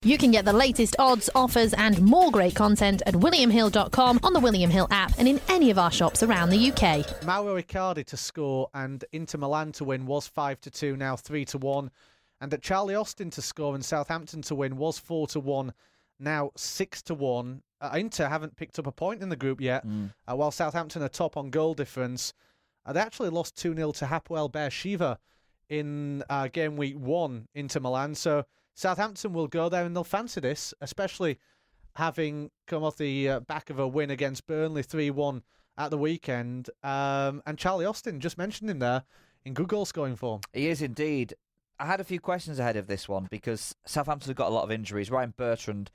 You can get the latest odds, offers and more great content at williamhill.com, on the William Hill app and in any of our shops around the UK. Mauro Icardi to score and Inter Milan to win was 5-2, now 3-1. And at Charlie Austin to score and Southampton to win was 4-1, now 6-1. Inter haven't picked up a point in the group yet, while Southampton are top on goal difference. They actually lost 2-0 to Hapoel Beersheva in game week 1 Inter Milan. So Southampton will go there and they'll fancy this, especially having come off the back of a win against Burnley 3-1 at the weekend. And Charlie Austin, just mentioned him there, in good goal scoring form. He is indeed. I had a few questions ahead of this one because Southampton have got a lot of injuries. Ryan Bertrand,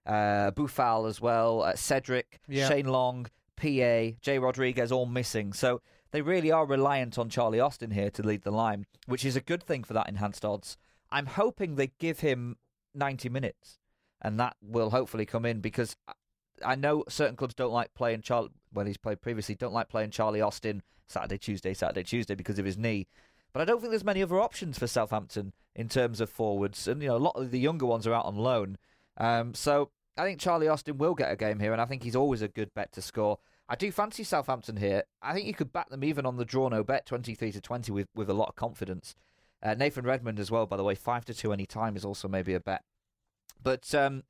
Boufal as well, Cedric, Shane Long, PA, Jay Rodriguez all missing. So they really are reliant on Charlie Austin here to lead the line, which is a good thing for that enhanced odds. I'm hoping they give him 90 minutes, and that will hopefully come in because I know certain clubs don't like playing Charlie, well, he's played previously, don't like playing Charlie Austin Saturday, Tuesday because of his knee. But I don't think there's many other options for Southampton in terms of forwards, and a lot of the younger ones are out on loan. So I think Charlie Austin will get a game here, and I think he's always a good bet to score. I do fancy Southampton here. I think you could back them even on the draw no bet 23-20 with a lot of confidence. Nathan Redmond as well, by the way, 5-2 any time is also maybe a bet. But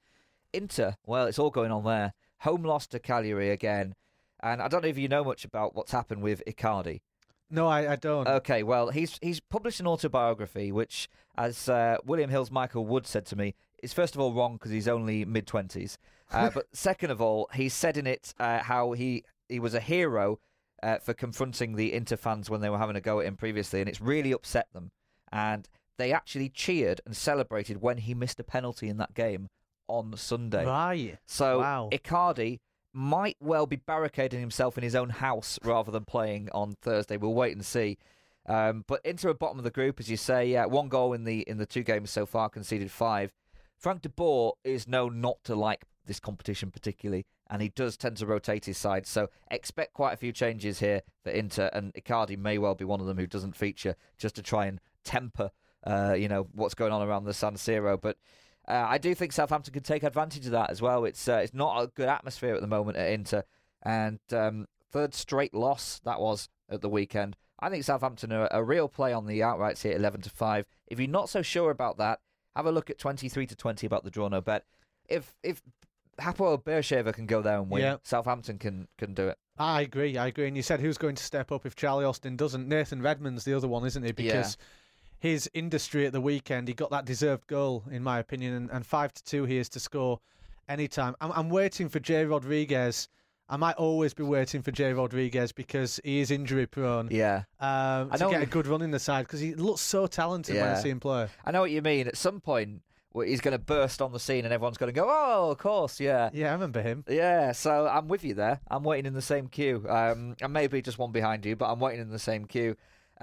Inter, well, it's all going on there. Home loss to Cagliari again. And I don't know if you know much about what's happened with Icardi. No, I don't. Okay, well, he's published an autobiography, which, as William Hill's Michael Wood said to me, is first of all wrong because he's only mid-20s. But second of all, he said in it how he was a hero for confronting the Inter fans when they were having a go at him previously, and it's really upset them. And they actually cheered and celebrated when he missed a penalty in that game on Sunday. Right. So wow. Icardi might well be barricading himself in his own house rather than playing on Thursday. We'll wait and see. But Inter at bottom of the group, as you say, 1 goal in the 2 games so far, conceded 5. Frank de Boer is known not to like this competition particularly, and he does tend to rotate his side. So expect quite a few changes here for Inter, and Icardi may well be one of them who doesn't feature just to try and temper, what's going on around the San Siro. But I do think Southampton can take advantage of that as well. It's not a good atmosphere at the moment at Inter, and third straight loss that was at the weekend. I think Southampton are a real play on the outrights here, 11-5. If you're not so sure about that, have a look at 23-20 about the draw no bet. If Hapoel Beersheva can go there and win, Southampton can do it. I agree. And you said who's going to step up if Charlie Austin doesn't? Nathan Redmond's the other one, isn't he? Because his industry at the weekend, he got that deserved goal, in my opinion, and 5-2 he is to score anytime. I'm waiting for Jay Rodriguez. I might always be waiting for Jay Rodriguez because he is injury prone. Yeah. To get a good run in the side because he looks so talented when I see him play. I know what you mean. At some point, he's going to burst on the scene and everyone's going to go, oh, of course, yeah. Yeah, I remember him. Yeah, so I'm with you there. I'm waiting in the same queue. I may be just one behind you, but I'm waiting in the same queue.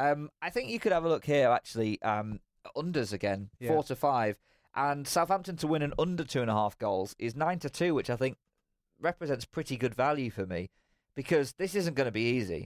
I think you could have a look here, actually. Unders again, 4-5. And Southampton to win an under 2.5 goals is 9-2, which I think represents pretty good value for me because this isn't going to be easy.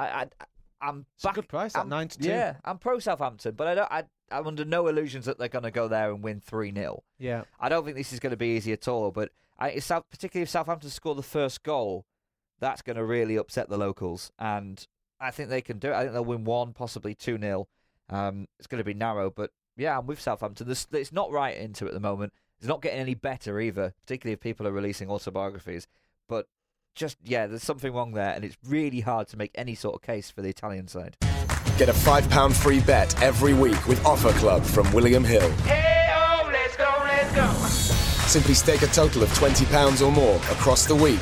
I'm it's a good price at 9-2. Yeah, I'm pro Southampton, but I'm under no illusions that they're going to go there and win 3-0. Yeah, I don't think this is going to be easy at all. But particularly if Southampton score the first goal, that's going to really upset the locals, and I think they can do it. I think they'll win 1, possibly 2-0. It's going to be narrow, but yeah, I'm with Southampton. It's not right into at the moment. It's not getting any better either, particularly if people are releasing autobiographies. But there's something wrong there, and it's really hard to make any sort of case for the Italian side. Get a £5 free bet every week with Offer Club from William Hill. Hey-oh, let's go. Simply stake a total of £20 or more across the week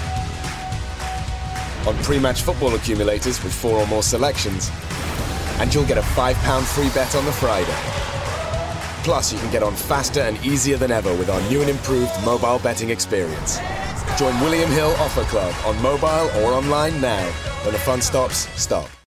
on pre-match football accumulators with 4 or more selections, and you'll get a £5 free bet on the Friday. Plus, you can get on faster and easier than ever with our new and improved mobile betting experience. Join William Hill Offer Club on mobile or online now. When the fun stops, stop.